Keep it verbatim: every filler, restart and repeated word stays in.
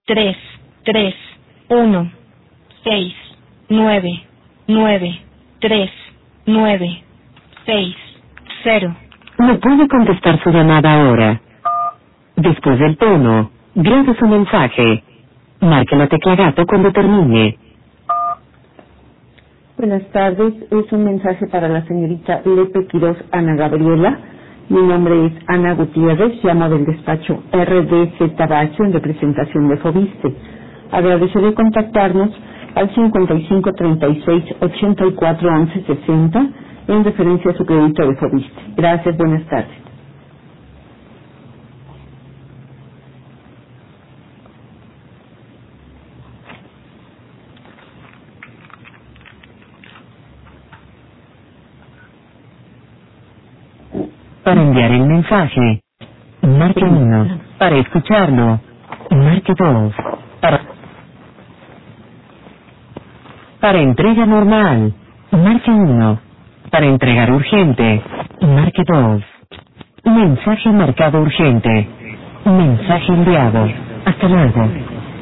tres, tres, uno, seis, nueve, nueve, tres, nueve, seis, cero. No puede contestar su llamada ahora. Después del tono, grabe su mensaje. Marque la tecla gato cuando termine. Buenas tardes, es un mensaje para la señorita Lepe Quiroz Ana Gabriela. Mi nombre es Ana Gutiérrez, llamo del despacho R D Z Bacho en representación de Fobiste. Agradeceré contactarnos al cincuenta y cinco treinta y seis ochenta y cuatro once sesenta en referencia a su crédito de Fobiste. Gracias, buenas tardes. Para enviar el mensaje, marque uno. Para escucharlo, marque dos. Para, para entrega normal, marque uno. Para entregar urgente, marque dos. Mensaje marcado urgente. Mensaje enviado. Hasta luego.